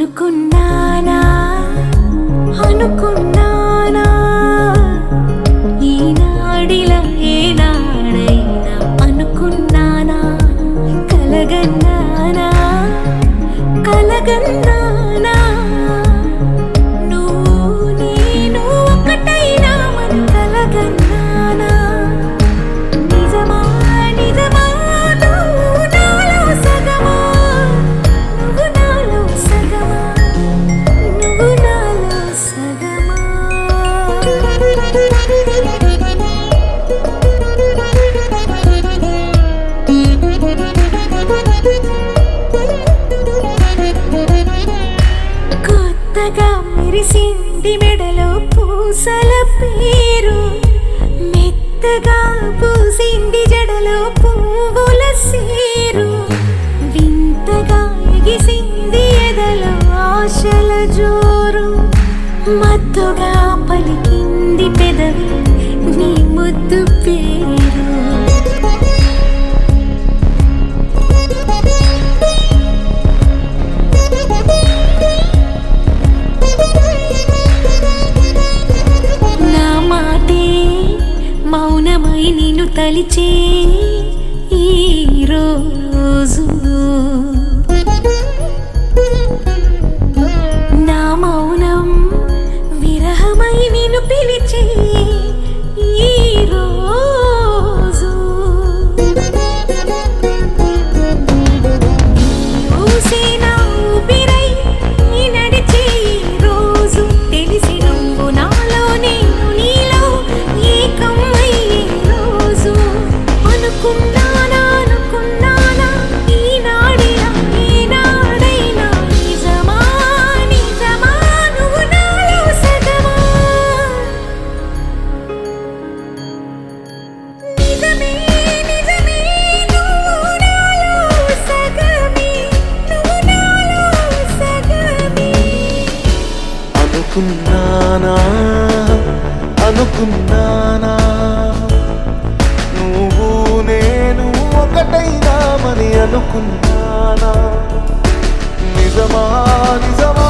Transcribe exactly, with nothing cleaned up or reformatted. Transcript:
అనుకున్నానా అనుకున్నానా ఈనాడిలా ఏనాడైనా అనుకున్నానా కలగన్నానా కలగన్నానా నువ్వు నేను ఒకటైనా మన కలగన్నానా నిజమా నిజమా నువ్వు నాలో సగమా నువ్వు నాలో సగమా నువ్వు నాలో సగమా కొత్తగా మెరిసింది మెడలో పూసల పేరు మెత్తగా పూసింది జడలో పువ్వుల సేరు వింతగా ఎగిసింది ఎదలో ఆశల జోరు మత్తుగా పలికింది పెదవి నీ ముద్దు పేరు నా మాటే మౌనమై నిన్ను తలిచే ఈ రోజు నా మౌనం విరహమై నిన్ను పిలిచే ఈ రోజు ఊసే నా ఊపిరై నీ నడిచే ఈ రోజు తెలిసి నువ్వు నాలో నేను నీలో ఏకమై ఈ రోజు అనుకున్నానా అనుకున్నానా ఈనాడిలా ఏనాడైనా నిజమా నిజమా నువ్వు నాలో సగమా నిజమే నిజమే నువ్వు నాలో సగమే నువ్వు నాలో సగమే అనుకున్నానా అనుకున్నానా నువ్వు నేను ఒకటైనామని అనుకున్నానా నిజమా నిజమా